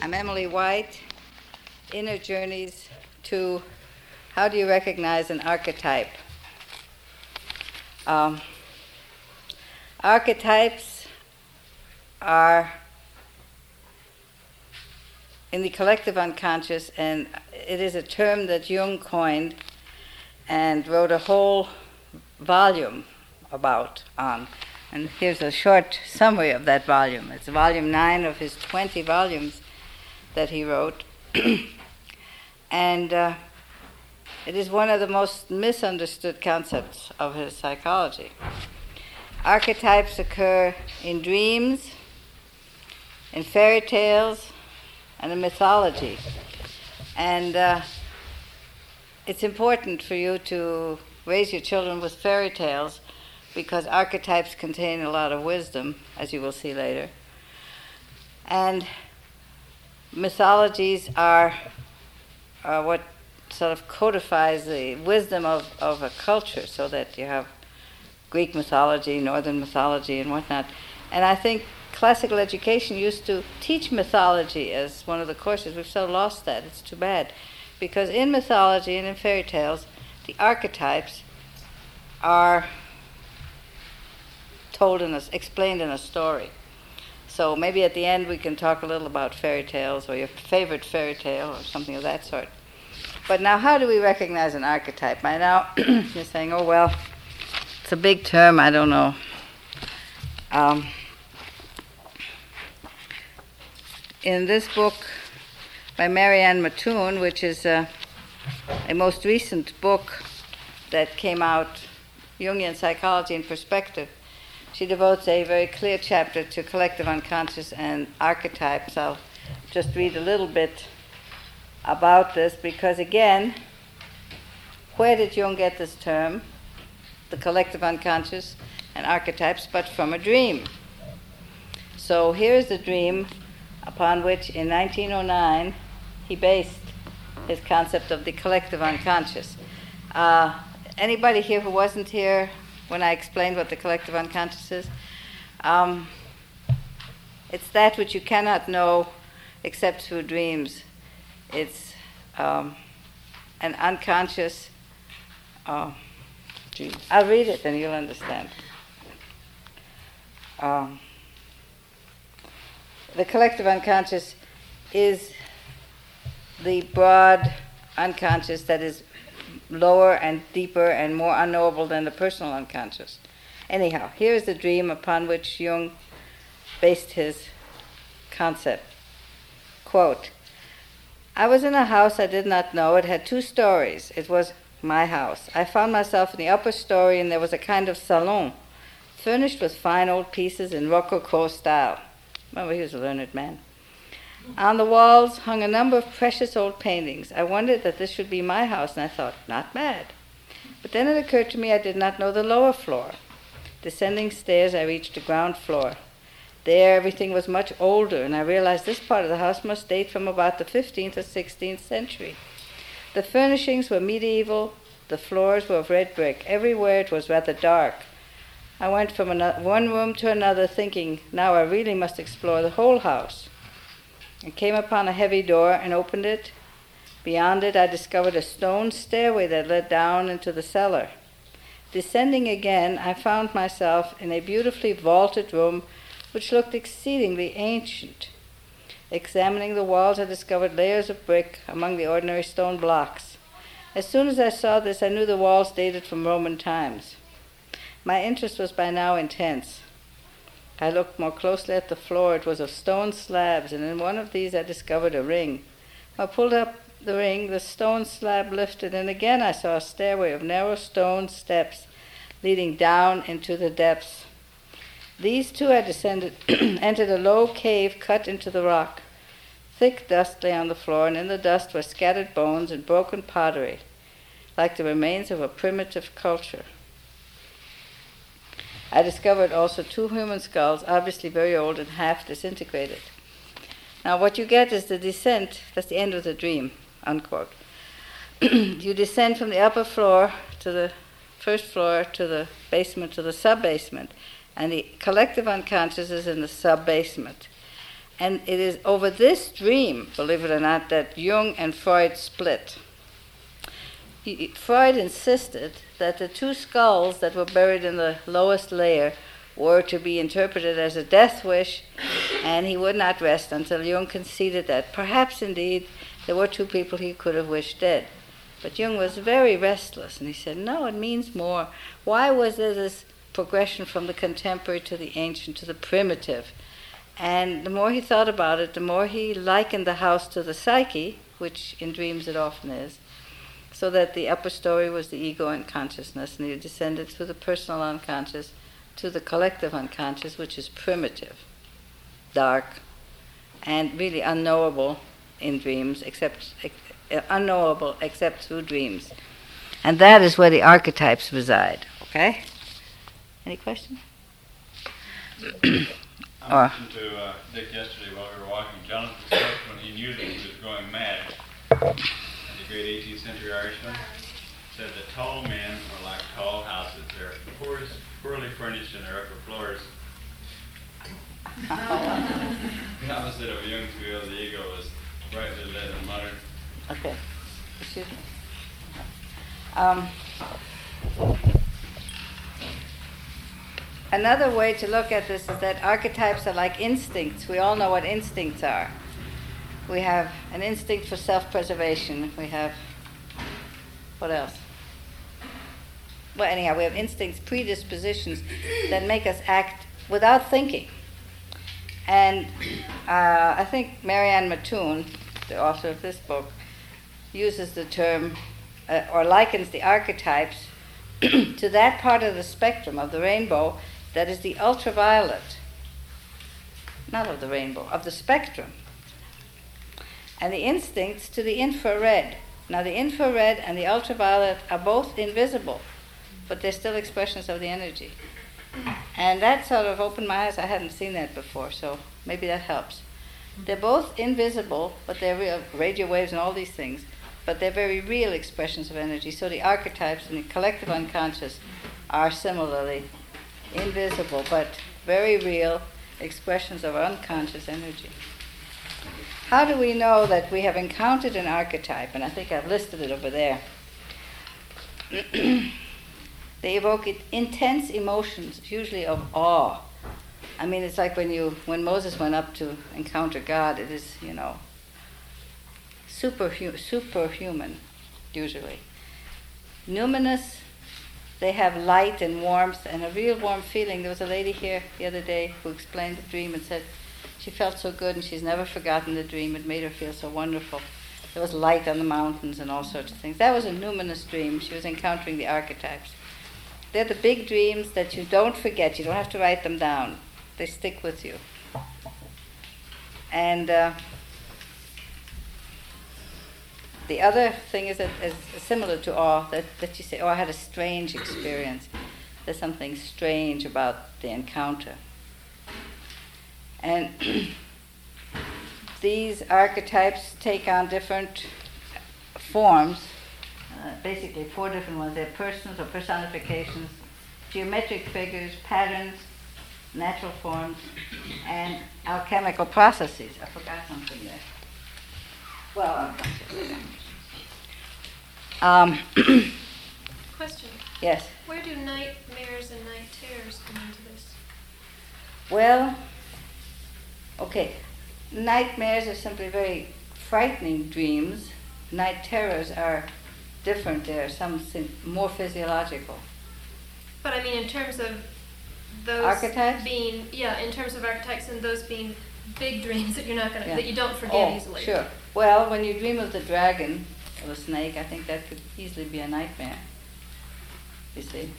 I'm Emily White, Inner Journeys to How Do You Recognize an Archetype? Archetypes are in the collective unconscious, and it is a term that Jung coined and wrote a whole volume on. And here's a short summary of that volume. It's volume 9 of his 20 volumes that he wrote. And it is one of the most misunderstood concepts of his psychology. Archetypes occur in dreams, in fairy tales, and in mythology. And it's important for you to raise your children with fairy tales, because archetypes contain a lot of wisdom, as you will see later. And mythologies are what sort of codifies the wisdom of a culture, so that you have Greek mythology, Northern mythology, and whatnot. And I think classical education used to teach mythology as one of the courses. We've so lost that. It's too bad. Because in mythology and in fairy tales, the archetypes are explained in a story. So maybe at the end we can talk a little about fairy tales, or your favorite fairy tale, or something of that sort. But now, how do we recognize an archetype? By now, you're saying, oh, well, it's a big term, I don't know. In this book by Marianne Mattoon, which is a most recent book that came out, Jungian Psychology in Perspective, she devotes a very clear chapter to collective unconscious and archetypes. I'll just read a little bit about this, because again, where did Jung get this term, the collective unconscious and archetypes, but from a dream? So here's the dream upon which in 1909 he based his concept of the collective unconscious. Anybody here who wasn't here when I explained what the collective unconscious is? It's that which you cannot know except through dreams. It's an unconscious... I'll read it and you'll understand. The collective unconscious is the broad unconscious that is lower and deeper and more unknowable than the personal unconscious. Anyhow, here's the dream upon which Jung based his concept. Quote, I was in a house I did not know. It had 2 stories. It was my house. I found myself in the upper story, and there was a kind of salon, furnished with fine old pieces in Rococo style. Well, he was a learned man. On the walls hung a number of precious old paintings. I wondered that this should be my house, and I thought, not bad. But then it occurred to me I did not know the lower floor. Descending stairs, I reached the ground floor. There everything was much older, and I realized this part of the house must date from about the 15th or 16th century. The furnishings were medieval, the floors were of red brick. Everywhere it was rather dark. I went from one room to another, thinking, now I really must explore the whole house. I came upon a heavy door and opened it. Beyond it, I discovered a stone stairway that led down into the cellar. Descending again, I found myself in a beautifully vaulted room which looked exceedingly ancient. Examining the walls, I discovered layers of brick among the ordinary stone blocks. As soon as I saw this, I knew the walls dated from Roman times. My interest was by now intense. I looked more closely at the floor. It was of stone slabs, and in one of these I discovered a ring. I pulled up the ring, the stone slab lifted, and again I saw a stairway of narrow stone steps leading down into the depths. These too I descended, entered a low cave cut into the rock. Thick dust lay on the floor, and in the dust were scattered bones and broken pottery, like the remains of a primitive culture. I discovered also 2 human skulls, obviously very old and half disintegrated. Now what you get is the descent, that's the end of the dream, unquote. You descend from the upper floor to the first floor to the basement to the sub-basement, and the collective unconscious is in the sub-basement. And it is over this dream, believe it or not, that Jung and Freud split. Freud insisted that the two skulls that were buried in the lowest layer were to be interpreted as a death wish, and he would not rest until Jung conceded that perhaps indeed there were two people he could have wished dead. But Jung was very restless, and he said, no, it means more. Why was there this progression from the contemporary to the ancient to the primitive? And the more he thought about it, the more he likened the house to the psyche, which in dreams it often is, so that the upper story was the ego and consciousness, and he descended through the personal unconscious to the collective unconscious, which is primitive, dark, and really unknowable in dreams, unknowable except through dreams. And that is where the archetypes reside. Okay? Any questions? I listened to Dick yesterday while we were walking Jonathan's stuff when he knew that he was going mad. The great 18th century Irishman said that tall men are like tall houses. They're poorly furnished in their upper floors. The opposite of Jung's view of the ego was brightly lit and modern. Okay. Excuse me. Another way to look at this is that archetypes are like instincts. We all know what instincts are. We have an instinct for self-preservation. We have, what else? Well, anyhow, we have instincts, predispositions that make us act without thinking. And I think Marianne Mattoon, the author of this book, uses the term, or likens the archetypes to that part of the spectrum of the rainbow that is the ultraviolet, not of the rainbow, of the spectrum. And the instincts to the infrared. Now the infrared and the ultraviolet are both invisible, but they're still expressions of the energy. And that sort of opened my eyes. I hadn't seen that before, so maybe that helps. They're both invisible, but they're real, radio waves and all these things, but they're very real expressions of energy. So the archetypes in the collective unconscious are similarly invisible, but very real expressions of unconscious energy. How do we know that we have encountered an archetype? And I think I've listed it over there. They evoke intense emotions, usually of awe. I mean, it's like when Moses went up to encounter God, it is, superhuman, usually. Numinous, they have light and warmth and a real warm feeling. There was a lady here the other day who explained the dream and said she felt so good and she's never forgotten the dream. It made her feel so wonderful. There was light on the mountains and all sorts of things. That was a numinous dream. She was encountering the archetypes. They're the big dreams that you don't forget. You don't have to write them down. They stick with you. And the other thing is that is similar to awe, that you say, I had a strange experience. There's something strange about the encounter. And these archetypes take on different forms, basically 4 different ones. They're persons or personifications, geometric figures, patterns, natural forms, and alchemical processes. I forgot something there. Well, Question. Yes. Where do nightmares and night terrors come into this? Well, okay. Nightmares are simply very frightening dreams. Night terrors are different. They're more physiological. But I mean, in terms of those archetypes being, in terms of archetypes and those being big dreams that you're not gonna, that you don't forget easily. Sure. Well, when you dream of the dragon or the snake, I think that could easily be a nightmare. You see.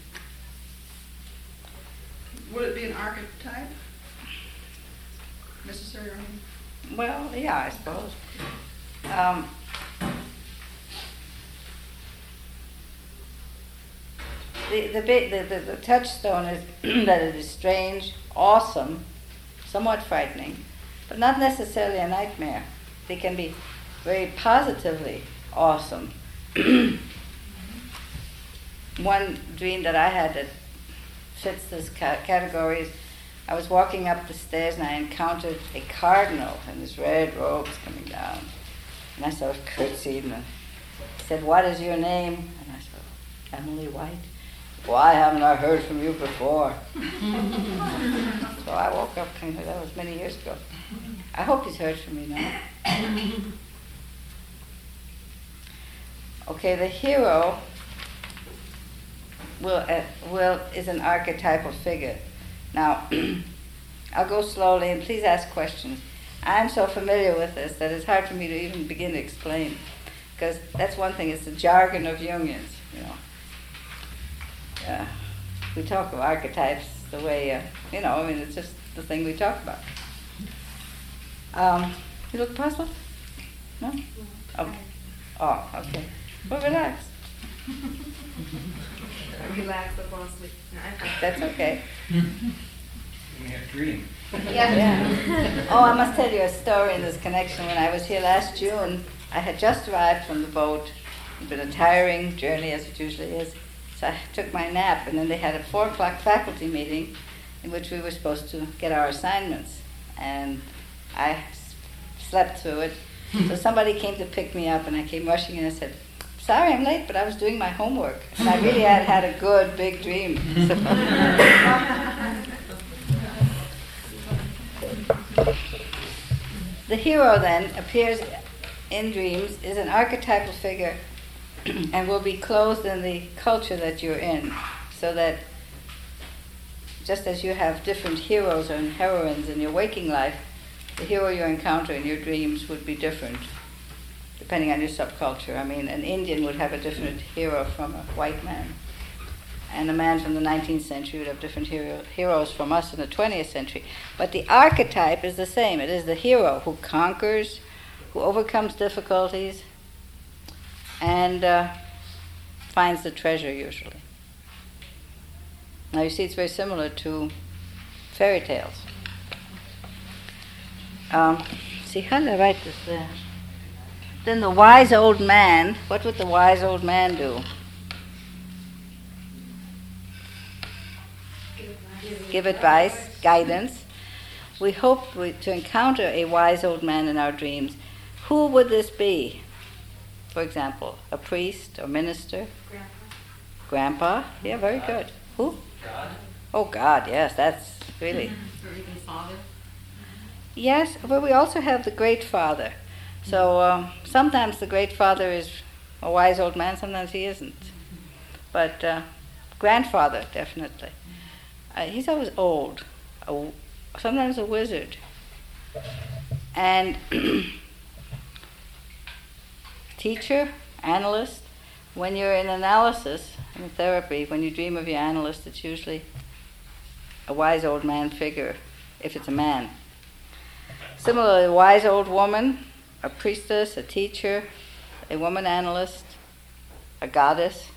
Would it be an archetype? Necessary? Well, yeah, I suppose. The touchstone is that it is strange, awesome, somewhat frightening, but not necessarily a nightmare. They can be very positively awesome. One dream that I had that fits this category is I was walking up the stairs and I encountered a cardinal in his red robes coming down. And I sort of curtsied and said, "What is your name?" And I said, "Emily White." "Why haven't I heard from you before?" So I woke up, that was many years ago. I hope he's heard from me now. Okay, the hero is an archetypal figure. Now, I'll go slowly and please ask questions. I'm so familiar with this that it's hard for me to even begin to explain, because that's one thing, it's the jargon of Jungians, you know. We talk of archetypes the way, it's just the thing we talk about. You look puzzled? No? Okay. Oh, okay. Well, relax. Relax before sleep. That's okay. You have dream. Yeah. Oh, I must tell you a story in this connection. When I was here last June, I had just arrived from the boat. It's been a tiring journey, as it usually is. So I took my nap, and then they had a 4 o'clock faculty meeting in which we were supposed to get our assignments. And I slept through it. So somebody came to pick me up, and I came rushing in and said, "Sorry I'm late, but I was doing my homework." And I really had a good, big dream. The hero then appears in dreams, is an archetypal figure, and will be clothed in the culture that you're in, so that just as you have different heroes and heroines in your waking life, the hero you encounter in your dreams would be different, depending on your subculture. I mean, an Indian would have a different hero from a white man, and a man from the 19th century would have different heroes from us in the 20th century. But the archetype is the same. It is the hero who conquers, who overcomes difficulties, and finds the treasure usually. Now you see, it's very similar to fairy tales. See, how did I write this there? Then the wise old man, what would the wise old man do? Give advice, guidance. We hope to encounter a wise old man in our dreams. Who would this be? For example, a priest or minister? Grandpa? Yeah, very good. Who? God? Oh, God, yes, that's really... Or even father. Yes, but we also have the Great Father. So sometimes the Great Father is a wise old man, sometimes he isn't. But grandfather, definitely. He's always old, sometimes a wizard. And teacher, analyst. When you're in analysis, in therapy, when you dream of your analyst, it's usually a wise old man figure, if it's a man. Similarly, a wise old woman, a priestess, a teacher, a woman analyst, a goddess.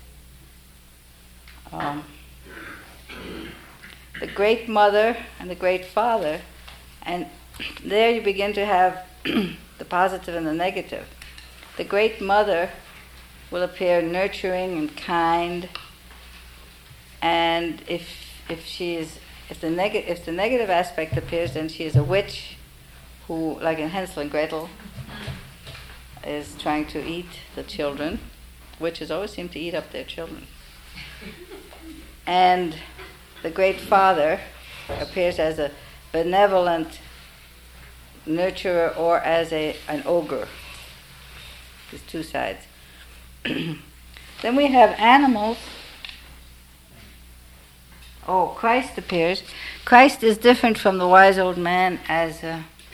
The great mother and the great father, and there you begin to have the positive and the negative. The great mother will appear nurturing and kind, and if the negative aspect appears, then she is a witch who, like in Hansel and Gretel, is trying to eat the children. Witches always seem to eat up their children. And the great father appears as a benevolent nurturer or as an ogre. There's two sides. Then we have animals. Oh, Christ appears. Christ is different from the wise old man as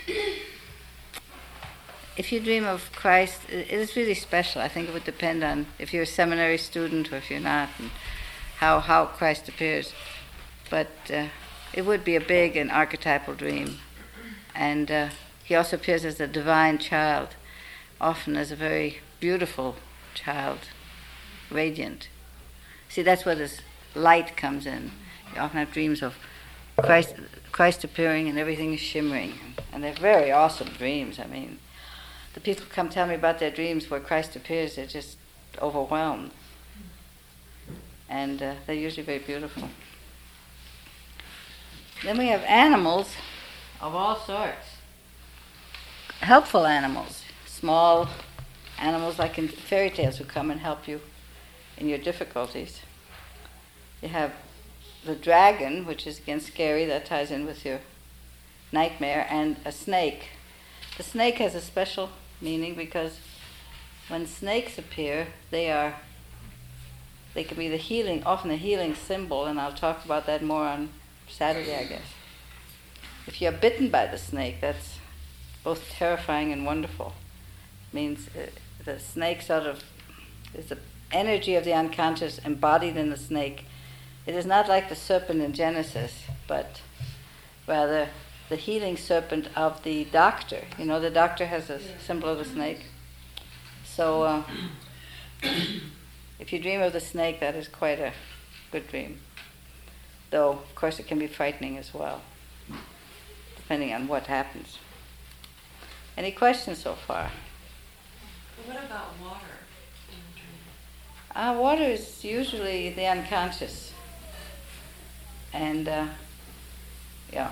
if you dream of Christ, it is really special. I think it would depend on if you're a seminary student or if you're not, and how Christ appears. But it would be a big and archetypal dream. And he also appears as a divine child, often as a very beautiful child, radiant. See, that's where this light comes in. You often have dreams of Christ appearing and everything is shimmering. And they're very awesome dreams. I mean, the people who come tell me about their dreams where Christ appears, they're just overwhelmed. And they're usually very beautiful. Then we have animals of all sorts. Helpful animals, small animals like in fairy tales who come and help you in your difficulties. You have the dragon, which is again scary, that ties in with your nightmare, and a snake. The snake has a special meaning because when snakes appear, they can be the healing, often a healing symbol, and I'll talk about that more on Saturday, I guess. If you're bitten by the snake, that's both terrifying and wonderful. It means the snake sort of is the energy of the unconscious embodied in the snake. It is not like the serpent in Genesis, but rather the healing serpent of the doctor. You know, the doctor has a symbol of the snake. So if you dream of the snake, that is quite a good dream. Though, of course, it can be frightening as well, depending on what happens. Any questions so far? What about water in the dream? Water is usually the unconscious. And, yeah.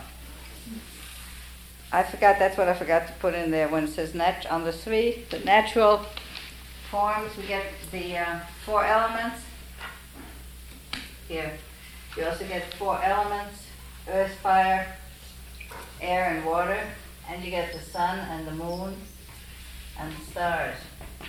That's what I forgot to put in there when it says on the the natural forms, we get the 4 elements. Here. You also get 4 elements, earth, fire, air, and water. And you get the sun and the moon and the stars.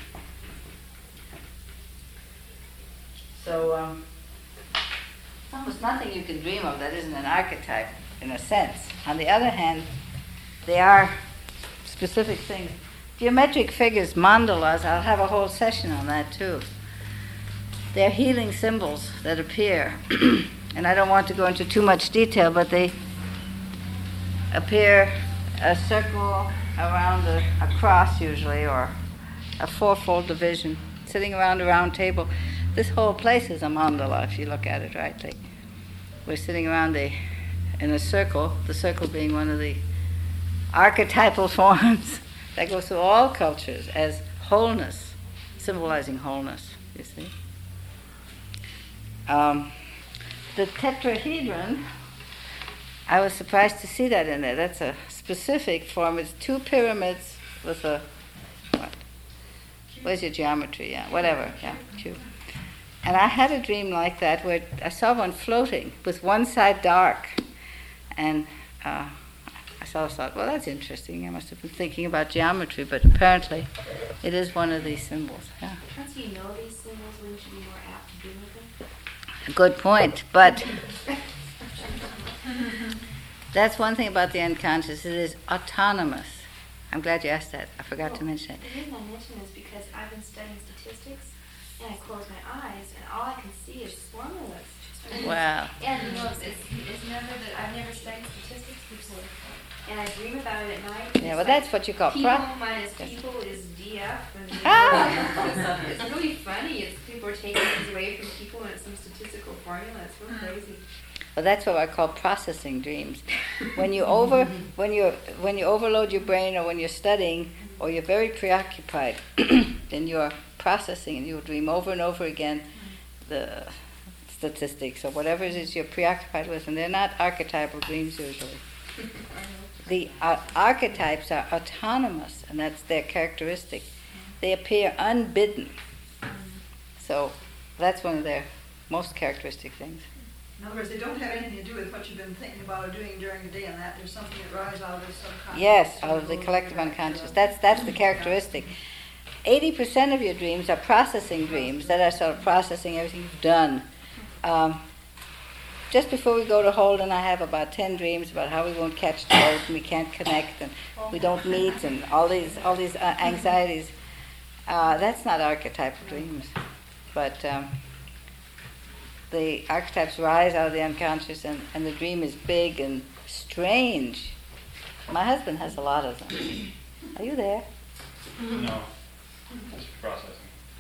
So, almost nothing you can dream of that isn't an archetype, in a sense. On the other hand, they are specific things. Geometric figures, mandalas, I'll have a whole session on that too. They're healing symbols that appear. And I don't want to go into too much detail, but they appear a circle around a cross usually, or a 4-fold division, sitting around a round table. This whole place is a mandala if you look at it rightly. We're sitting around in a circle, the circle being one of the archetypal forms that goes through all cultures as wholeness, symbolizing wholeness, you see. The tetrahedron, I was surprised to see that in there. That's a specific form. It's 2 pyramids with a, what? Where's your geometry? Yeah, whatever, yeah, cube. And I had a dream like that where I saw one floating with one side dark. And I sort of thought, well, that's interesting. I must have been thinking about geometry, but apparently it is one of these symbols. Yeah. How do you know these symbols when you should be more apt to deal with them? A good point, but that's one thing about the unconscious. It is autonomous. I'm glad you asked that. I forgot to mention it. The reason I mention is because I've been studying statistics, and I close my eyes, and all I can see is formulas. Wow. And you know, it's never that I've never studied statistics before, and I dream about it at night. Yeah, well, that's what you call people minus people is DF, and it's really funny. It's people are taking things away from people, and it's some statistical formula. It's real crazy. Well, that's what I call processing dreams. When you overload your brain, or when you're studying, or you're very preoccupied, then you're processing, and you'll dream over and over again the statistics or whatever it is you're preoccupied with, and they're not archetypal dreams usually. The archetypes are autonomous, and that's their characteristic. They appear unbidden. So that's one of their most characteristic things. In other words, they don't have anything to do with what you've been thinking about or doing during the day, and that there's something that rises out of the subconscious. Yes, out of the collective unconscious. That's the characteristic. 80% of your dreams are processing dreams that are sort of processing everything you've done. Just before we go to Holden, I have about 10 dreams about how we won't catch the boat and we can't connect and we don't meet and all these anxieties. That's not archetypal dreams, but the archetypes rise out of the unconscious, and the dream is big and strange. My husband has a lot of them. Are you there? No, just processing.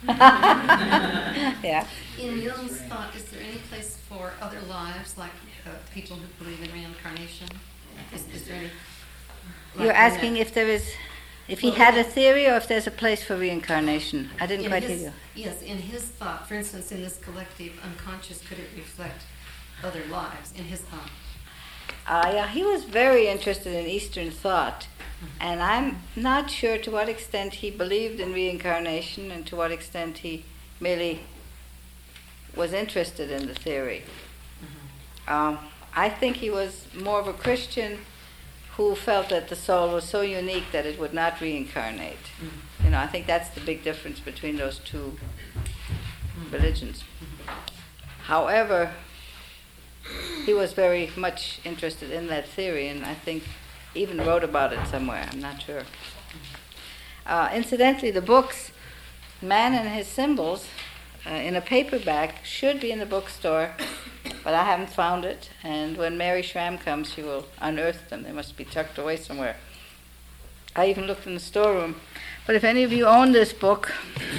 Yeah. In Jung's thought, is there any place for other lives, like people who believe in reincarnation? Is there any? You're asking if there is, if he had a theory, or if there's a place for reincarnation. I didn't quite hear you. Yes, in his thought, for instance, in this collective unconscious, could it reflect other lives in his thought? Yeah, he was very interested in Eastern thought, and I'm not sure to what extent he believed in reincarnation and to what extent he merely was interested in the theory. I think he was more of a Christian who felt that the soul was so unique that it would not reincarnate. You know, I think that's the big difference between those two religions. However, he was very much interested in that theory, and I think even wrote about it somewhere. I'm not sure. Incidentally, the books Man and His Symbols in a paperback should be in the bookstore, but I haven't found it. And when Mary Schramm comes, she will unearth them. They must be tucked away somewhere. I even looked in the storeroom. But if any of you own this book,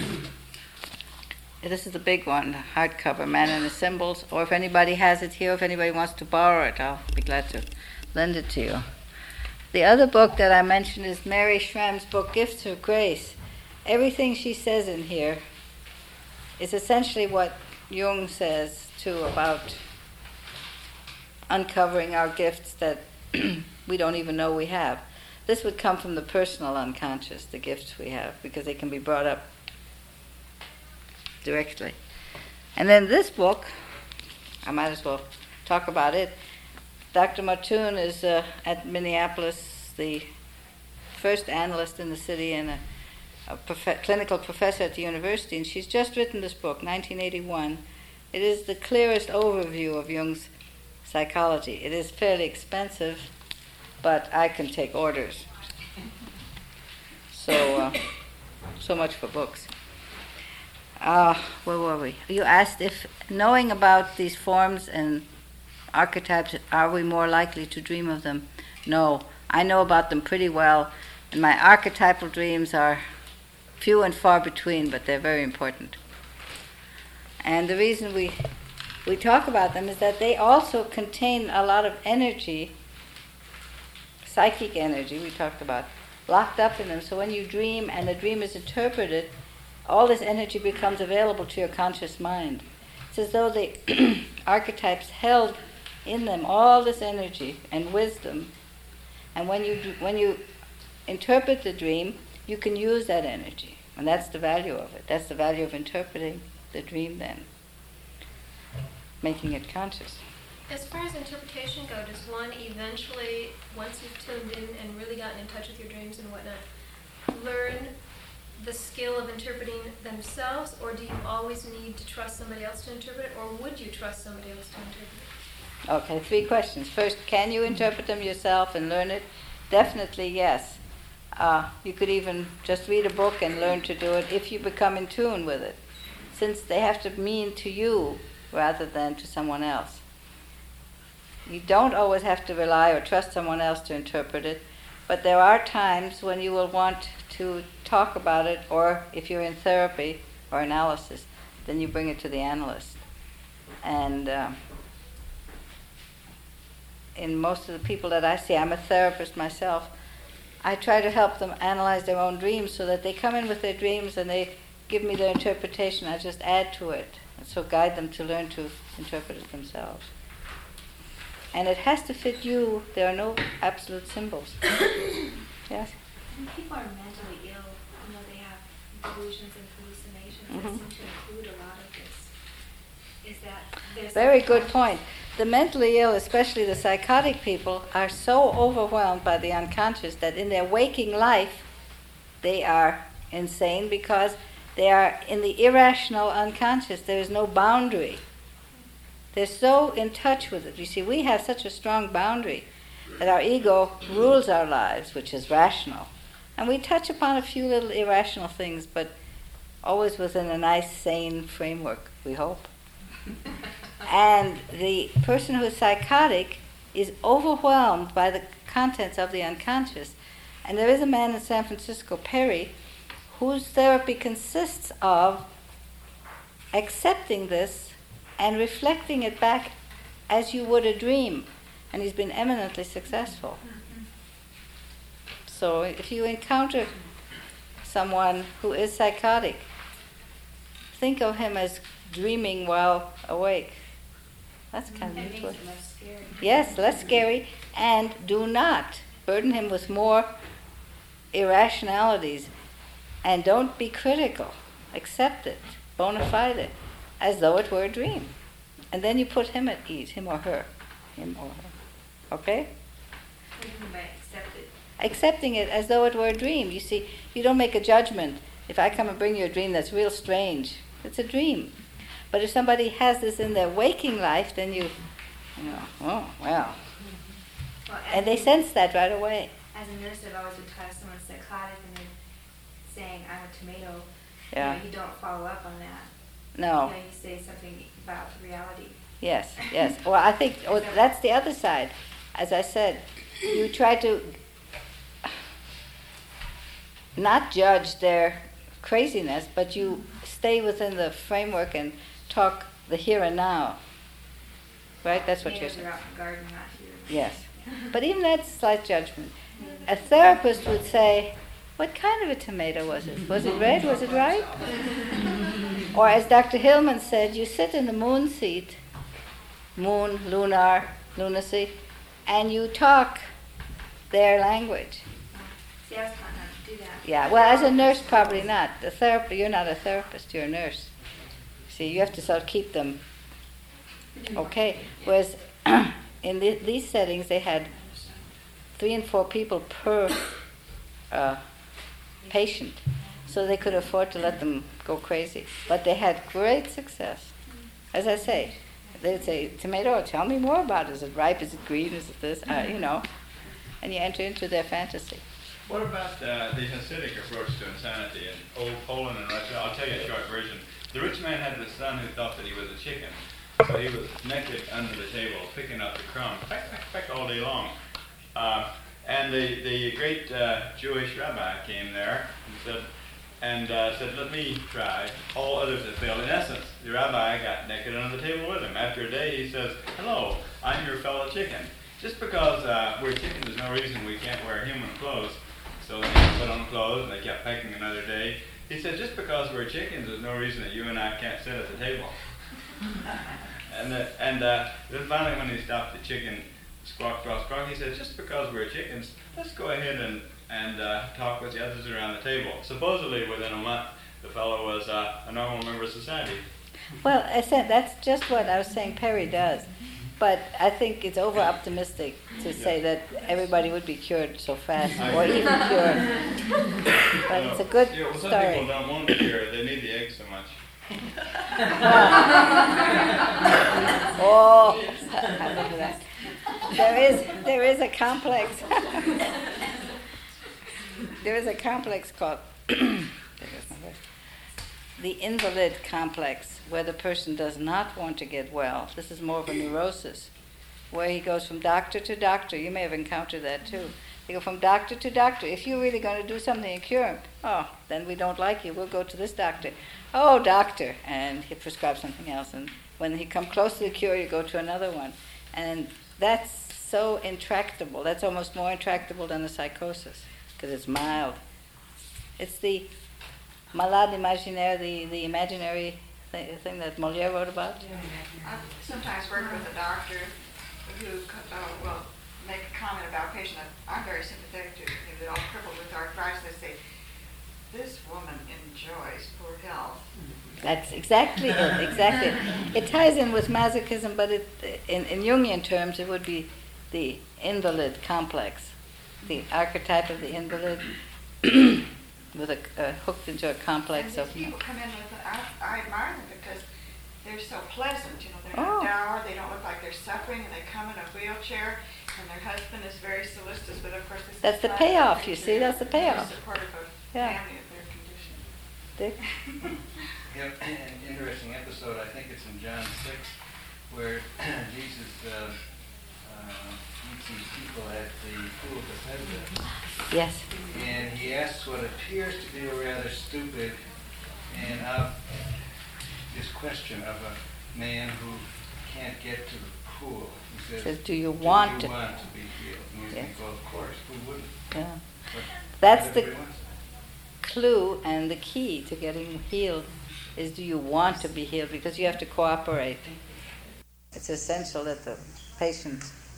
this is the big one, the hardcover, Man and His Symbols, or if anybody has it here, if anybody wants to borrow it, I'll be glad to lend it to you. The other book that I mentioned is Mary Schramm's book, Gifts of Grace. Everything she says in here is essentially what Jung says, too, about uncovering our gifts that we don't even know we have. This would come from the personal unconscious, the gifts we have, because they can be brought up directly. And then this book, I might as well talk about it. Dr. Mattoon is at Minneapolis, the first analyst in the city and a clinical professor at the university, and she's just written this book, 1981. It is the clearest overview of Jung's psychology. It is fairly expensive, but I can take orders. So much for books. Where were we? You asked if, knowing about these forms and archetypes, are we more likely to dream of them? No, I know about them pretty well, and my archetypal dreams are few and far between, but they're very important. And the reason we talk about them is that they also contain a lot of energy, psychic energy we talked about, locked up in them. So when you dream and the dream is interpreted, all this energy becomes available to your conscious mind. It's as though the archetypes held in them all this energy and wisdom. And when you interpret the dream, you can use that energy. And that's the value of it. That's the value of interpreting the dream then, making it conscious. As far as interpretation goes, does one eventually, once you've tuned in and really gotten in touch with your dreams and whatnot, learn the skill of interpreting themselves, or do you always need to trust somebody else to interpret it, or would you trust somebody else to interpret it? Okay, 3 questions. First, can you interpret them yourself and learn it? Definitely yes. You could even just read a book and learn to do it if you become in tune with it, since they have to mean to you rather than to someone else. You don't always have to rely or trust someone else to interpret it, but there are times when you will want to talk about it, or if you're in therapy or analysis, then you bring it to the analyst. And in most of the people that I see, I'm a therapist myself, I try to help them analyze their own dreams so that they come in with their dreams and they give me their interpretation. I just add to it, and so guide them to learn to interpret it themselves. And it has to fit you. There are no absolute symbols. Yes? When people are mentally ill, you know, they have delusions and hallucinations that seem to include a lot of this. Is that there's Very good point. The mentally ill, especially the psychotic people, are so overwhelmed by the unconscious that in their waking life they are insane because they are in the irrational unconscious. There is no boundary. They're so in touch with it. You see, we have such a strong boundary that our ego rules our lives, which is rational. And we touch upon a few little irrational things, but always within a nice, sane framework, we hope. And the person who is psychotic is overwhelmed by the contents of the unconscious. And there is a man in San Francisco, Perry, whose therapy consists of accepting this and reflecting it back as you would a dream. And he's been eminently successful. So if you encounter someone who is psychotic, think of him as dreaming while awake. That's kind of That makes interesting. it less scary. Yes, less scary, and do not burden him with more irrationalities, and don't be critical. Accept it, bona fide, as though it were a dream. And then you put him at ease, him or her. Okay? What do you mean by accept it? Accepting it as though it were a dream. You see, you don't make a judgment. If I come and bring you a dream that's real strange, it's a dream. But if somebody has this in their waking life, then you know, oh, well. Well, And they sense that right away. As a nurse, I've always been taught if someone's psychotic and they're saying, I'm a tomato, Yeah. you don't follow up on that. No. You say something about reality. Yes, yes. Well, I think that's the other side. As I said, you try to not judge their craziness, but you stay within the framework and talk the here and now. Right? That's what you're Tomatoes saying. are out in the garden, not here. Yes. But even that's slight judgment. A therapist would say, what kind of a tomato was it? Was it red? Was it ripe? Or as Dr. Hillman said, you sit in the moon seat, moon, lunacy, and you talk their language. See, I was taught not to do that. Yeah, well, as a nurse, probably not. You're not a therapist, you're a nurse. See, you have to sort of keep them okay. Whereas in these settings, they had 3 and 4 people per patient, so they could afford to let them go crazy. But they had great success. As I say, they'd say, tomato, tell me more about it. Is it ripe? Is it green? Is it this? And you enter into their fantasy. What about the Hasidic approach to insanity in Poland and Russia? I'll tell you a short version. The rich man had a son who thought that he was a chicken. So he was naked under the table, picking up the crumbs, peck all day long. And the great Jewish rabbi came there and said, let me try. All others had failed. In essence, the rabbi got naked under the table with him. After a day, he says, hello, I'm your fellow chicken. Just because we're chickens, there's no reason we can't wear human clothes. So they put on clothes, and they kept pecking another day. He said, just because we're chickens, there's no reason that you and I can't sit at the table. And then finally, when he stopped the chicken, squawk, squawk, squawk, he said, just because we're chickens, let's go ahead and talk with the others around the table. Supposedly, within a month, the fellow was a normal member of society. Well, I said that's just what I was saying Perry does. But I think it's over-optimistic to say that everybody would be cured so fast, or even cured. But it's a good Some story. people don't want to be cured. They need the egg so much. Oh, I remember that. There is a complex. There is a complex called the invalid complex, where the person does not want to get well. This is more of a neurosis, where he goes from doctor to doctor. You may have encountered that too. They go from doctor to doctor. If you're really going to do something and cure him, oh, then we don't like you. We'll go to this doctor. Oh, doctor. And he prescribes something else. And when he comes close to the cure, you go to another one. And that's so intractable. That's almost more intractable than a psychosis, because it's mild. It's the malade imaginaire, the imaginary thing that Molière wrote about. I've sometimes worked with a doctor who will make a comment about a patient that I'm very sympathetic to. They're all crippled with arthritis. They say, this woman enjoys poor health. That's exactly it, exactly. It ties in with masochism, but in Jungian terms, it would be the invalid complex, the archetype of the invalid with hooked into a complex And of... these people come in with, I admire them because they're so pleasant. They're Oh. not dour. They don't look like they're suffering, and they come in a wheelchair. And their husband is very solicitous, but of course this That's is the not payoff, something you see, that's the to payoff. be supportive of Yeah. family of their condition. Dick? Yep, an interesting episode, I think it's in John 6, where Jesus meets some people at the pool of Bethesda, Yes. and he asks what appears to be a rather stupid and this question of a man who can't get to the pool. He says, Says, do you want to to? be healed? And you think, Yes. well, of course, who wouldn't? Yeah. But That's not the everybody wants. clue and the key to getting healed is, do you want to be healed? Because you have to cooperate. It's essential that the patient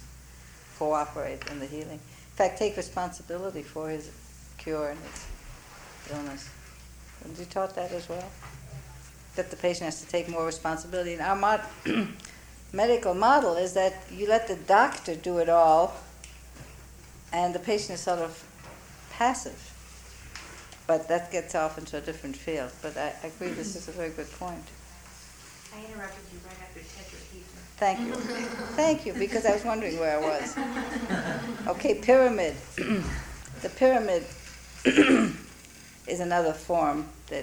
cooperate in the healing. In fact, take responsibility for his cure and his illness. And you taught that as well? That the patient has to take more responsibility. And our medical model is that you let the doctor do it all, and the patient is sort of passive. But that gets off into a different field. But I agree, this is a very good point. I interrupted you right after tetrahedron. Thank you. Thank you, because I was wondering where I was. Okay, pyramid. The pyramid is another form that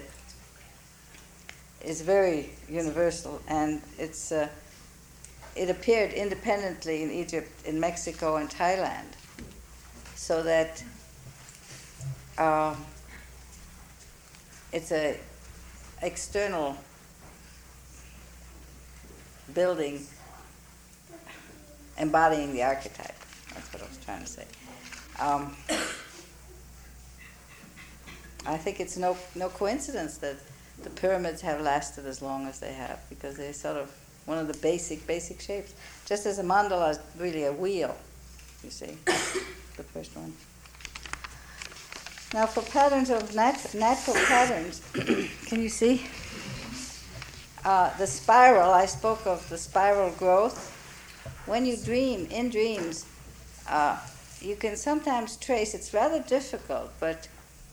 is very universal, and it appeared independently in Egypt, in Mexico, and Thailand, so that it's a external building embodying the archetype. That's what I was trying to say. I think it's no coincidence that the pyramids have lasted as long as they have, because they're sort of one of the basic shapes. Just as a mandala is really a wheel, you see, the first one. Now for patterns of natural patterns, can you see? The spiral, I spoke of the spiral growth. When you dream, in dreams, you can sometimes trace, it's rather difficult, but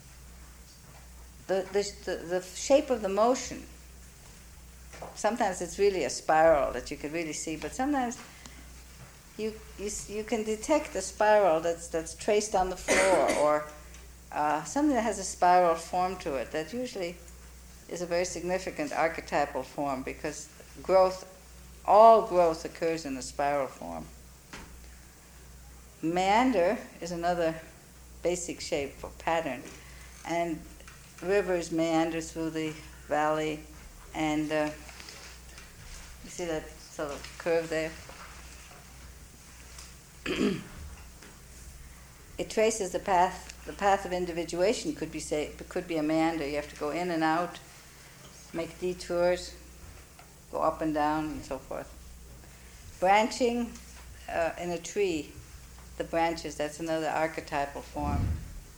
the shape of the motion, sometimes it's really a spiral that you can really see, but sometimes you can detect the spiral that's traced on the floor, or something that has a spiral form to it that usually is a very significant archetypal form, because all growth occurs in a spiral form. Meander is another basic shape for pattern, and rivers meander through the valley, and you see that sort of curve there? It traces the path. The path of individuation could be a meander. You have to go in and out, make detours, go up and down, and so forth. Branching in a tree, the branches, that's another archetypal form.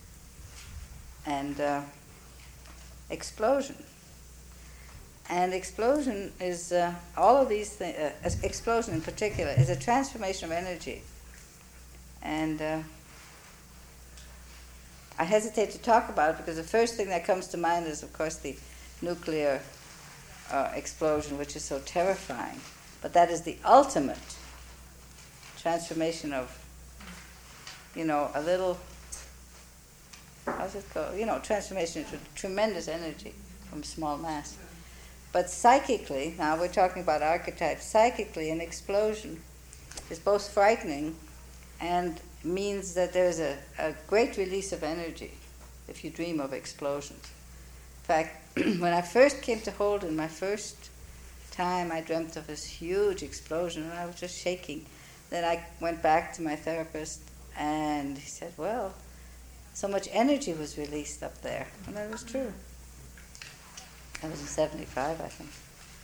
And explosion. And explosion is, all of these things, explosion in particular, is a transformation of energy. And I hesitate to talk about it because the first thing that comes to mind is, of course, the nuclear explosion, which is so terrifying. But that is the ultimate transformation of, a little, how's it called? Transformation into tremendous energy from small mass. But psychically, now we're talking about archetypes, psychically an explosion is both frightening and means that there's a great release of energy if you dream of explosions. In fact, when I first came to Holden, my first time I dreamt of this huge explosion and I was just shaking. Then I went back to my therapist and he said, well, so much energy was released up there. And that was true. That was in 75, I think.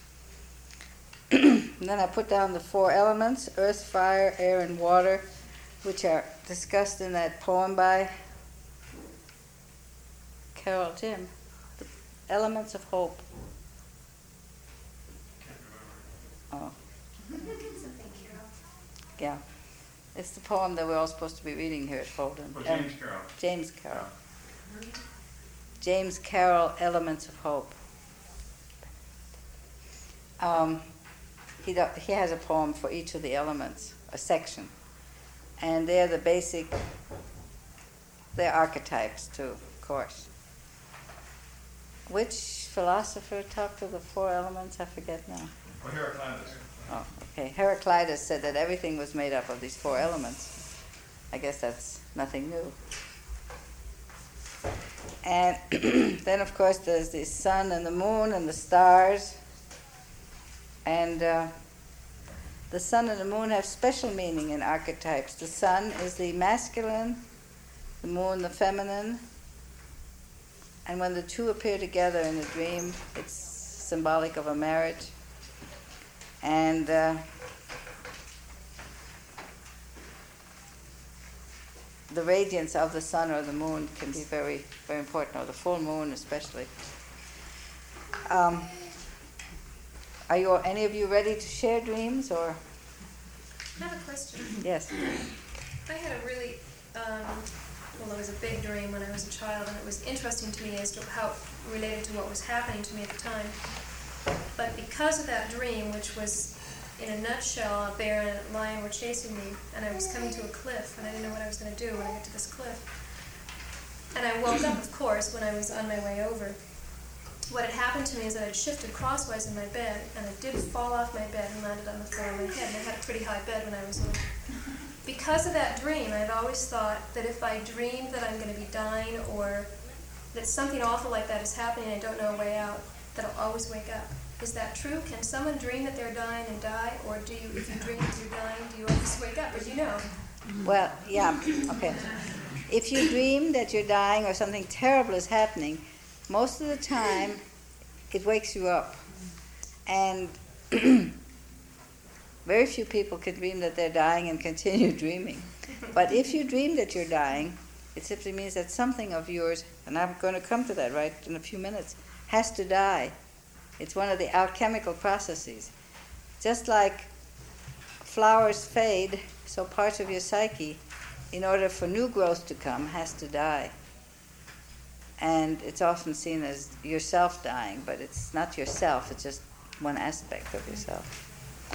And then I put down the 4 elements, earth, fire, air, and water, which are discussed in that poem by Carol Jim, The Elements of Hope. Oh. Yeah. It's the poem that we're all supposed to be reading here at Holden. Well, James Carroll. James Carroll. James Carroll, Elements of Hope. He has a poem for each of the elements, a section. And they're they're archetypes too, of course. Which philosopher talked of the 4 elements? I forget now. Well, Heraclitus. Oh, okay. Heraclitus said that everything was made up of these 4 elements. I guess that's nothing new. And then, of course, there's the sun and the moon and the stars. And the sun and the moon have special meaning in archetypes. The sun is the masculine, the moon the feminine. And when the two appear together in a dream, it's symbolic of a marriage. And the radiance of the sun or the moon can be very, very important, or the full moon especially. Are you any of you ready to share dreams, or I have a question. yes? I had a really, it was a big dream when I was a child, and it was interesting to me as to how it related to what was happening to me at the time. But because of that dream, which was, in a nutshell, a bear and a lion were chasing me, and I was coming to a cliff, and I didn't know what I was going to do when I got to this cliff. And I woke up, of course, when I was on my way over. What had happened to me is that I'd shifted crosswise in my bed, and I did fall off my bed and landed on the floor of my head, and I had a pretty high bed when I was little. Because of that dream, I'd always thought that if I dreamed that I'm going to be dying, or that something awful like that is happening and I don't know a way out, that I'll always wake up. Is that true? Can someone dream that they're dying and die, or do you, if you dream that you're dying, do you always wake up, or do you know? Well, yeah, okay. If you dream that you're dying or something terrible is happening, most of the time it wakes you up. And very few people can dream that they're dying and continue dreaming. But if you dream that you're dying, it simply means that something of yours, and I'm going to come to that right in a few minutes, has to die. It's one of the alchemical processes. Just like flowers fade, so parts of your psyche, in order for new growth to come, has to die. And it's often seen as yourself dying, but it's not yourself, it's just one aspect of yourself.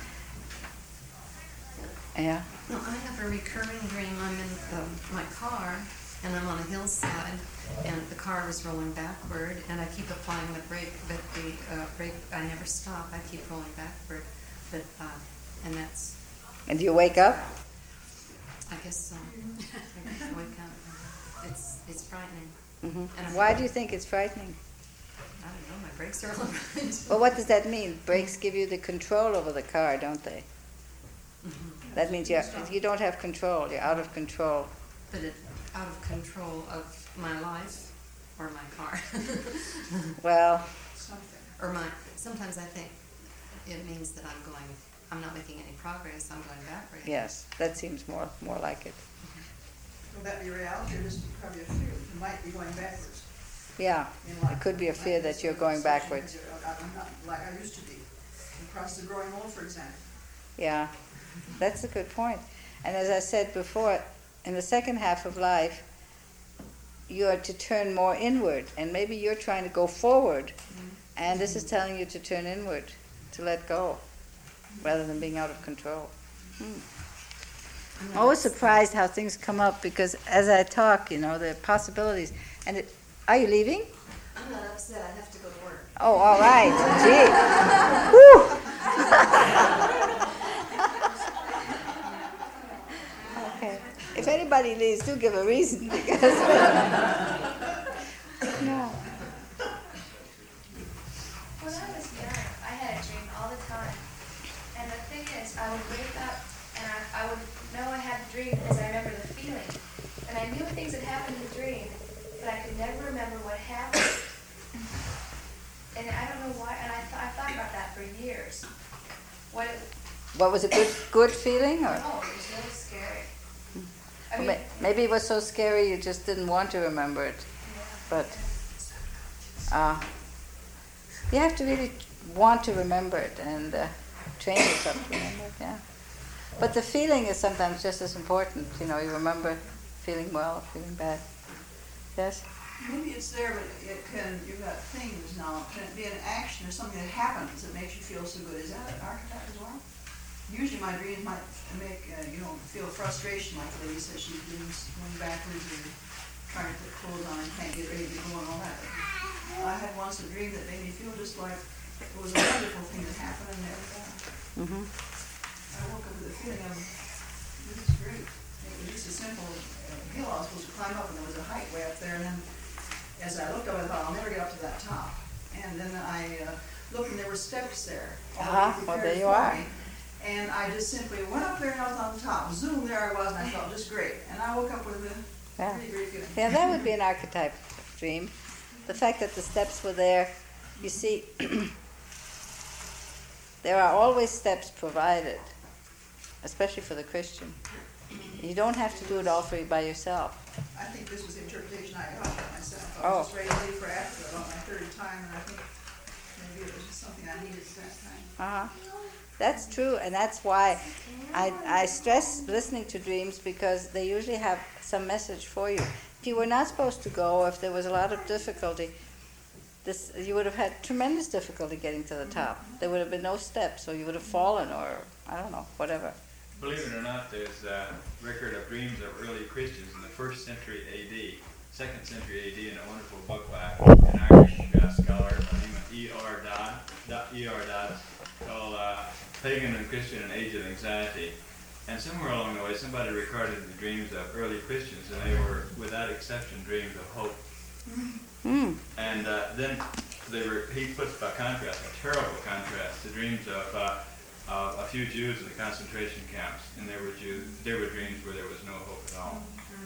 Yeah? No, I have a recurring dream. I'm in my car, and I'm on a hillside, and the car is rolling backward, and I keep applying the brake, but the brake, I never stop. I keep rolling backward, but and that's. And do you wake up? I guess so. I guess I wake up. It's frightening. Mm-hmm. And Why do you think it's frightening? I don't know. My brakes are all right. Well, what does that mean? Brakes give you the control over the car, don't they? Mm-hmm. That means you don't have control. You're out of control. But it's out of control of my life or my car. Well, Or sometimes I think it means that I'm not making any progress, I'm going backward. yes, that seems more like it. Will that be reality or just probably a fear? You might be going backwards. Yeah, it could be a fear that you're going backwards. I'm not like I used to be. Across the growing old, for example. Yeah, that's a good point. And as I said before, in the second half of life, you are to turn more inward, and maybe you're trying to go forward, and this is telling you to turn inward, to let go, rather than being out of control. I'm always surprised how things come up, because as I talk, there are possibilities. And are you leaving? I'm not upset, I have to go to work. Oh, all right. Gee. Whew. Okay. If anybody leaves, do give a reason, because no. When I was young, I had a dream all the time. And the thing is, I would wake up and I would know I had a dream because I remember the feeling. And I knew things had happened in the dream, but I could never remember what happened. And I don't know why, and I thought about that for years. What was a good feeling, or Oh, it was really scary. I or mean, maybe it was so scary you just didn't want to remember it. But you have to really want to remember it and train yourself to remember it. Yeah. But the feeling is sometimes just as important. You remember feeling well, feeling bad. Yes. Maybe it's there, but you've got things now. Can it be an action or something that happens that makes you feel so good? Is that an archetype as well? Usually my dreams might make, feel frustration, like the lady says she's doing backwards and trying to put clothes on and can't get ready to go and all that. I had once a dream that made me feel just like it was a wonderful thing that happened, and there I woke up with a feeling of, this is great. It was just a simple hill I was supposed to climb up, and there was a height way up there, and then as I looked up, I thought, I'll never get up to that top. And then I looked, and there were steps there. Well, there you are. And I just simply went up there, and I was on the top. Zoom, there I was, and I felt just great. And I woke up with a pretty great feeling. Yeah, that would be an archetype dream. The fact that the steps were there, you see, there are always steps provided, especially for the Christian. You don't have to do it all by yourself. I think this was the interpretation I got for myself. I Oh. was just ready to leave for after about my third time, and I think maybe it was just something I needed at that time. Uh-huh. That's true, and that's why I stress listening to dreams, because they usually have some message for you. If you were not supposed to go, if there was a lot of difficulty, you would have had tremendous difficulty getting to the top. There would have been no steps, or you would have fallen, or I don't know, whatever. Believe it or not, there's a record of dreams of early Christians in the 1st century A.D., 2nd century A.D., in a wonderful book by an Irish scholar by the name of E.R. Dodd, called Pagan and Christian: An Age of Anxiety. And somewhere along the way, somebody recorded the dreams of early Christians, and they were, without exception, dreams of hope. And then he puts by contrast, a terrible contrast, the dreams of a few Jews in the concentration camps, and there were dreams where there was no hope at all.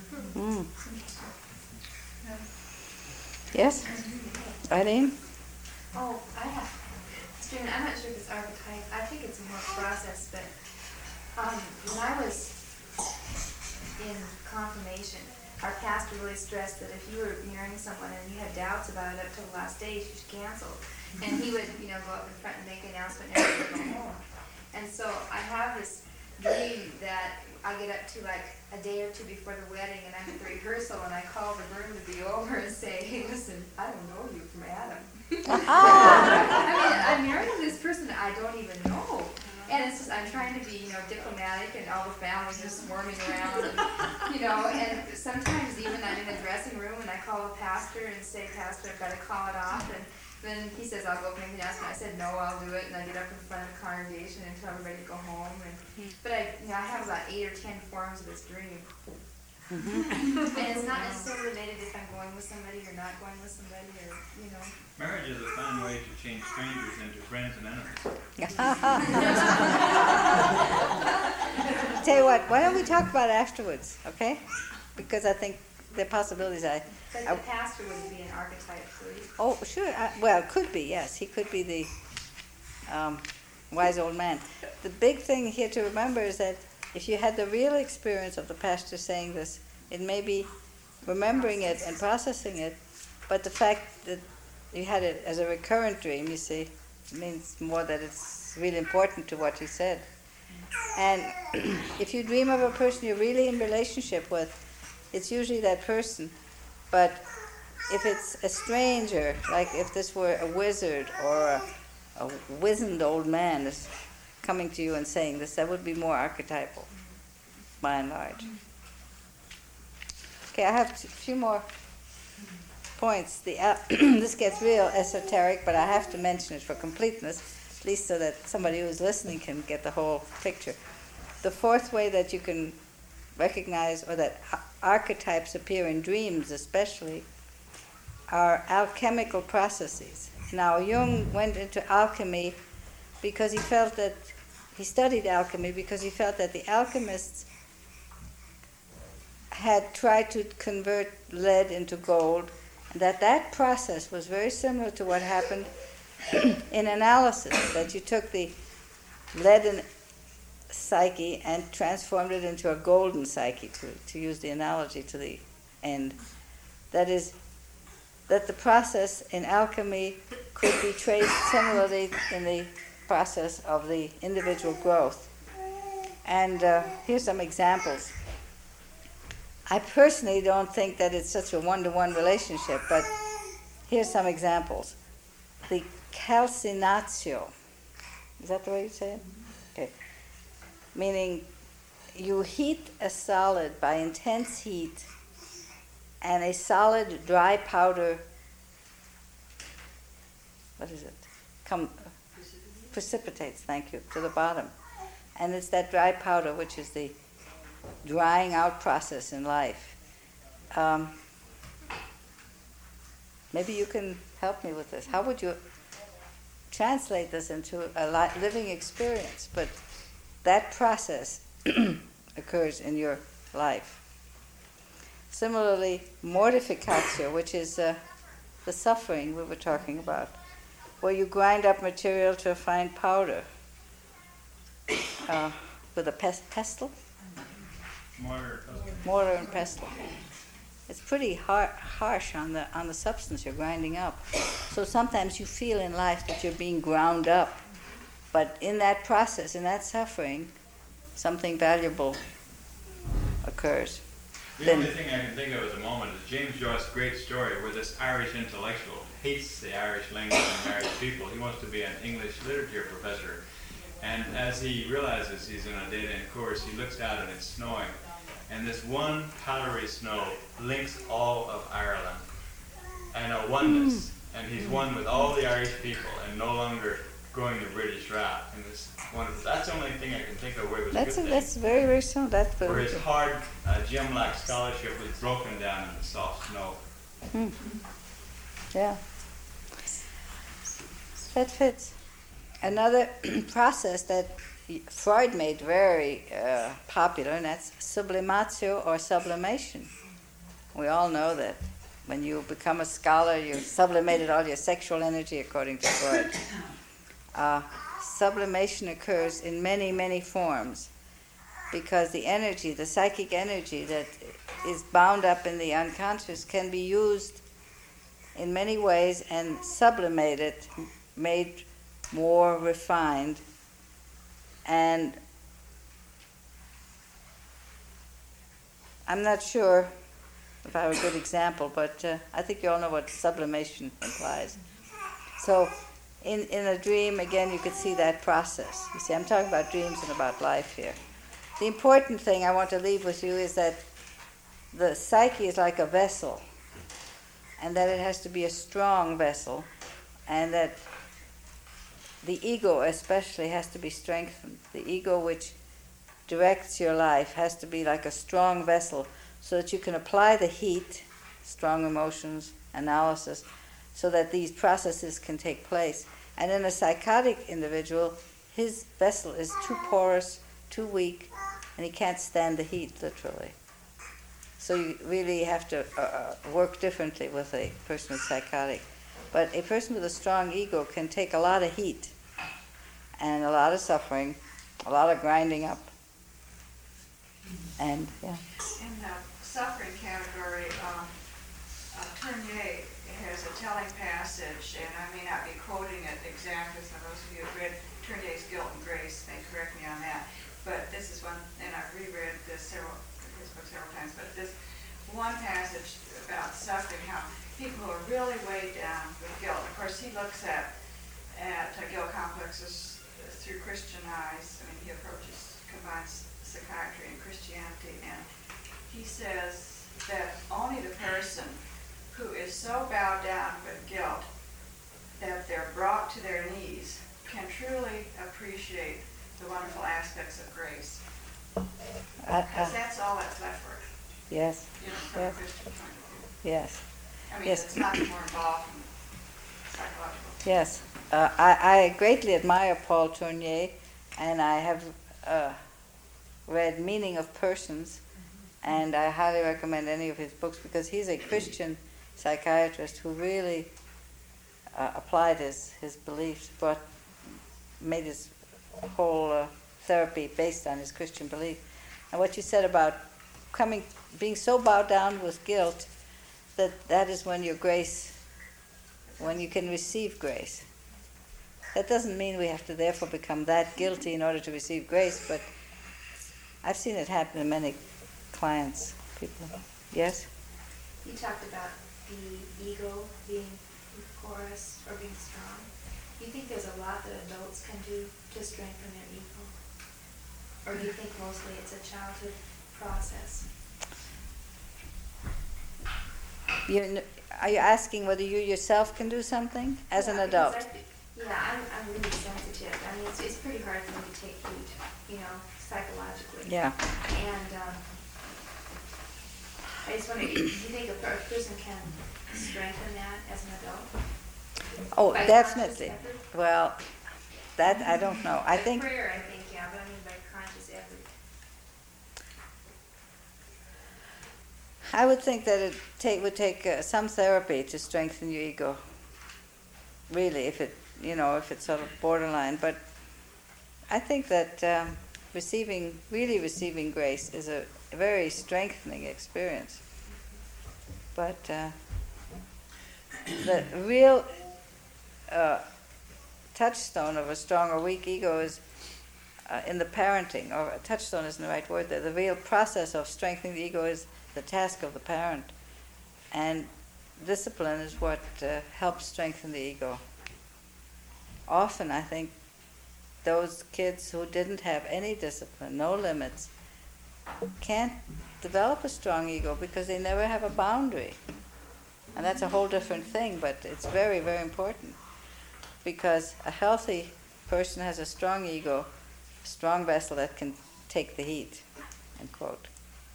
Yes? Eileen? Oh, I have. Stephen, I'm not sure if it's archetype. I think it's more process, but when I was in confirmation, our pastor really stressed that if you were marrying someone and you had doubts about it up till the last day, you should cancel. And he would, go up in front and make an announcement and everybody would go home. And so I have this dream that I get up to like a day or two before the wedding, and I'm at the rehearsal, and I call the groom to be over and say, "Hey, listen, I don't know you from Adam." I'm married to this person that I don't even know. And it's just, I'm trying to be, diplomatic, and all the family's just swarming around, and, and sometimes even I'm in the dressing room and I call the pastor and say, "Pastor, I've got to call it off." And then he says, "I'll go make the announcement." I said, "No, I'll do it." And I get up in front of the congregation and tell everybody to go home. But I have about 8 or 10 forms of this dream. And it's not necessarily related if I'm going with somebody or not going with somebody, or. Marriage is a fine way to change strangers into friends and enemies. Tell you what, why don't we talk about it afterwards, okay? Because I think there are possibilities. But the pastor would be an archetype, please. Oh, sure. Well, could be, yes. He could be the wise old man. The big thing here to remember is that if you had the real experience of the pastor saying this, it may be remembering it and processing it, but the fact that you had it as a recurrent dream, you see, means more that it's really important to what he said. And if you dream of a person you're really in relationship with, it's usually that person. But if it's a stranger, like if this were a wizard or a wizened old man is coming to you and saying this, that would be more archetypal, by and large. Okay, I have a few more points. This gets real esoteric, but I have to mention it for completeness, at least so that somebody who's listening can get the whole picture. The fourth way that you can recognize, or that archetypes appear in dreams especially, are alchemical processes. Now, Jung went into alchemy because he studied alchemy because he felt that the alchemists had tried to convert lead into gold, and that process was very similar to what happened in analysis, that you took the leaden psyche and transformed it into a golden psyche, to use the analogy to the end. That is, that the process in alchemy could be traced similarly in the process of the individual growth. And here's some examples. I personally don't think that it's such a one-to-one relationship, but here's some examples. The calcinatio, is that the way you say it? Okay. Meaning you heat a solid by intense heat, and a solid dry powder, precipitates, thank you, to the bottom. And it's that dry powder which is the drying out process in life. Maybe you can help me with this. How would you translate this into a living experience? But that process occurs in your life. Similarly, mortificatio, which is the suffering we were talking about, where you grind up material to a fine powder with a pestle. Mortar and pestle. It's pretty harsh on the substance you're grinding up. So sometimes you feel in life that you're being ground up, but in that process, in that suffering, something valuable occurs. The only thing I can think of at the moment is James Joyce's great story where this Irish intellectual hates the Irish language and Irish people. He wants to be an English literature professor. And as he realizes he's in a dead-end course, he looks out and it's snowing. And this one powdery snow links all of Ireland and a oneness. And he's one with all the Irish people and no longer going the British route. And this wonderful. That's the only thing I can think of where it was a good thing. That's very, very soon. That's Where very his hard gem-like scholarship was broken down in the soft snow. Yeah. That fits. Another process that Freud made very popular, and that's sublimatio or sublimation. We all know that when you become a scholar, you've sublimated all your sexual energy, according to Freud. Sublimation occurs in many, many forms because the energy, the psychic energy that is bound up in the unconscious can be used in many ways and sublimated, made more refined. And I'm not sure if I have a good example, but I think you all know what sublimation implies. So in a dream, again, you could see that process. You see, I'm talking about dreams and about life here. The important thing I want to leave with you is that the psyche is like a vessel, and that it has to be a strong vessel, and that the ego especially has to be strengthened. The ego which directs your life has to be like a strong vessel so that you can apply the heat, strong emotions, analysis, so that these processes can take place. And in a psychotic individual, his vessel is too porous, too weak, and he can't stand the heat, literally. So you really have to work differently with a person who's psychotic. But a person with a strong ego can take a lot of heat and a lot of suffering, a lot of grinding up. And, yeah. In the suffering category, Tournier has a telling passage, and I may not be quoting it exactly, so those of you who have read Tournier's Guilt and Grace may correct me on that, but this is one, and I've reread his book several times, but this one passage about suffering, how people who are really weighed down with guilt. Of course, he looks at guilt complexes through Christian eyes. I mean, he combines psychiatry and Christianity, and he says that only the person who is so bowed down with guilt that they're brought to their knees can truly appreciate the wonderful aspects of grace. Because that's all that's left for us. Yes. From a Christian point of view. Yes. I mean, Yes. it's much more involved in psychological. Yes. I greatly admire Paul Tournier, and I have read Meaning of Persons, and I highly recommend any of his books because he's a Christian psychiatrist who really applied his beliefs, made his whole therapy based on his Christian belief. And what you said about being so bowed down with guilt, that is when your grace, when you can receive grace. That doesn't mean we have to therefore become that guilty in order to receive grace, but I've seen it happen to many clients, people. Yes? You talked about the ego being porous or being strong. Do you think there's a lot that adults can do to strengthen their ego? Or do you think mostly it's a childhood process? Are you asking whether you yourself can do something as an adult? I'm really sensitive. I mean, it's pretty hard for me to take heat, psychologically. Yeah. And I just wonder, do you think a person can strengthen that as an adult? Oh, By definitely. conscious effort? Well, that I don't know. I By think prayer, I think, yeah, but I mean by conscious effort. I would think that it would take some therapy to strengthen your ego. Really, if it's sort of borderline. But I think that receiving grace is very strengthening experience. But the real touchstone of a strong or weak ego is in the parenting, or touchstone isn't the right word there. The real process of strengthening the ego is the task of the parent. And discipline is what helps strengthen the ego. Often, I think, those kids who didn't have any discipline, no limits, can't develop a strong ego because they never have a boundary. And that's a whole different thing, but it's very, very important. Because a healthy person has a strong ego, a strong vessel that can take the heat, end quote.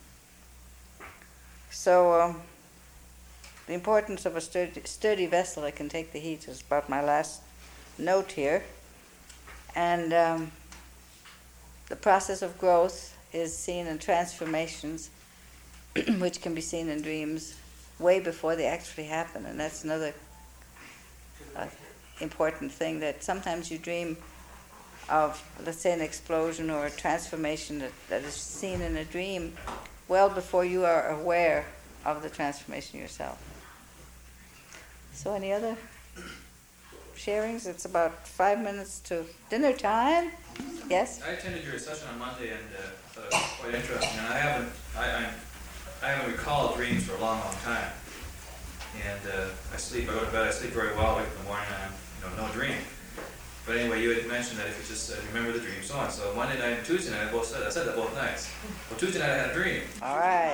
So, the importance of a sturdy vessel that can take the heat is about my last note here. And the process of growth is seen in transformations, which can be seen in dreams way before they actually happen. And that's another important thing, that sometimes you dream of, let's say, an explosion or a transformation that is seen in a dream well before you are aware of the transformation yourself. So any other sharings? It's about 5 minutes to dinner time. Yes? I attended your session on Monday and thought it was quite interesting. And I haven't recalled dreams for a long, long time. And I go to bed, I sleep very well, wake up in the morning, and no dream. But anyway, you had mentioned that if you just remember the dream, so on. So Monday night and Tuesday night, I said that both nights. Well, Tuesday night I had a dream. All right.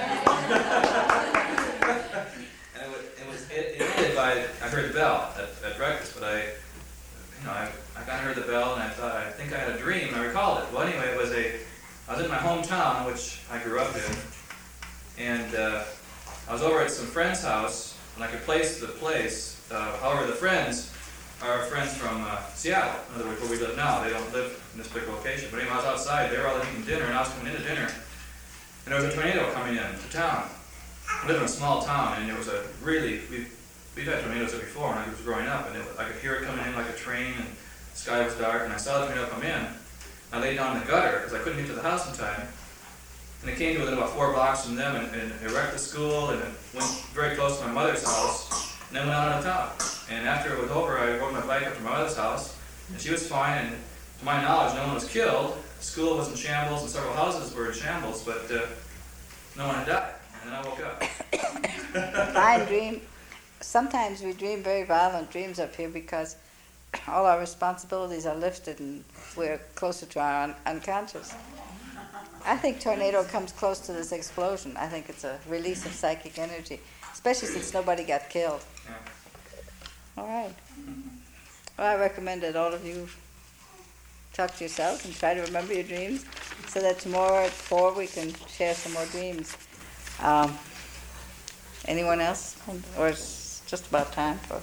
And it ended by, I heard the bell at breakfast, but I kind of heard the bell and I thought, I think I had a dream, and I recalled it. Well, anyway, I was in my hometown, which I grew up in, and I was over at some friend's house, and I could place the place. However, the friends are friends from Seattle, in other words, where we live now. They don't live in this particular location. But anyway, I was outside, they were all eating dinner, and I was coming into dinner, and there was a tornado coming into town. I live in a small town, and it was we've had tornadoes there before when I was growing up, and I could hear it coming in like a train, and the sky was dark, and I saw the tornado come in. I laid down in the gutter, because I couldn't get to the house in time, and it came to within about 4 blocks from them, and it wrecked the school, and it went very close to my mother's house, and then went out on the top. And after it was over, I rode my bike up to my mother's house, and she was fine, and to my knowledge, no one was killed. The school was in shambles, and several houses were in shambles, but no one had died. And then I woke up. I dream. Sometimes we dream very violent dreams up here because all our responsibilities are lifted and we're closer to our unconscious. I think tornado comes close to this explosion. I think it's a release of psychic energy, especially since nobody got killed. Yeah. All right. Well, I recommend that all of you talk to yourself and try to remember your dreams so that tomorrow at 4 we can share some more dreams. Anyone else? Or it's just about time for...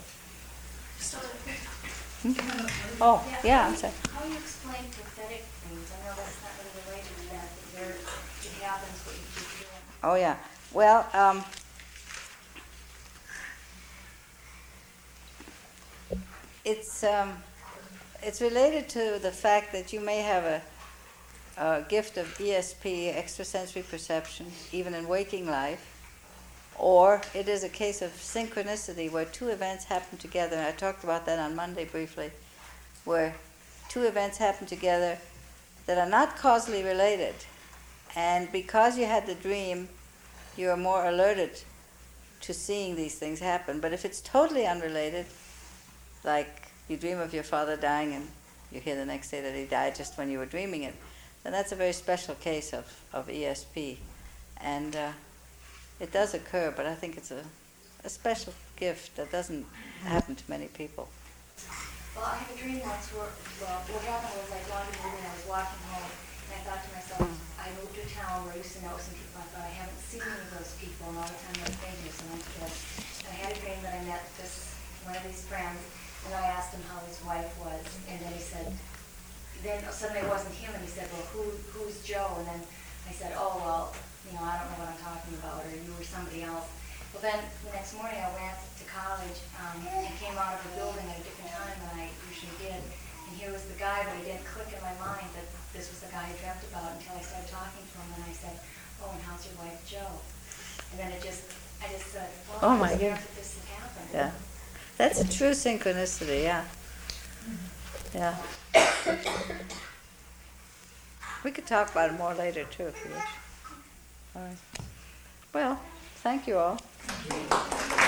Oh, yeah, I'm sorry. How do you explain prophetic dreams? I know that's not really related to that, but it happens what you keep doing. Oh, yeah. Well, it's related to the fact that you may have a gift of ESP, extrasensory perception, even in waking life, or it is a case of synchronicity where two events happen together. And I talked about that on Monday briefly, where two events happen together that are not causally related. And because you had the dream, you are more alerted to seeing these things happen. But if it's totally unrelated, like you dream of your father dying and you hear the next day that he died just when you were dreaming it, then that's a very special case of ESP. And it does occur, but I think it's a special gift that doesn't happen to many people. Well, I had a dream once where, what happened was I wanted to move and I was walking home, and I thought to myself, I moved to a town where I used to know some people. I thought, I haven't seen any of those people, and all the time they're famous, and I'm dead. And I had a dream that I met one of these friends, and I asked him how his wife was, and then he said, then suddenly it wasn't him, and he said, well, who's Joe? And then I said, oh, well, I don't know what I'm talking about, or you were somebody else. Well, then the next morning I went to college and came out of a building at a different time than I usually did. And here was the guy, but it didn't click in my mind that this was the guy I dreamt about until I started talking to him. And I said, oh, and how's your wife Joe? And then I just said, well, Oh, I my was there goodness. for this to happen. Yeah. That's a true synchronicity, yeah. Yeah. We could talk about it more later too, if you wish. All right. Well, thank you all.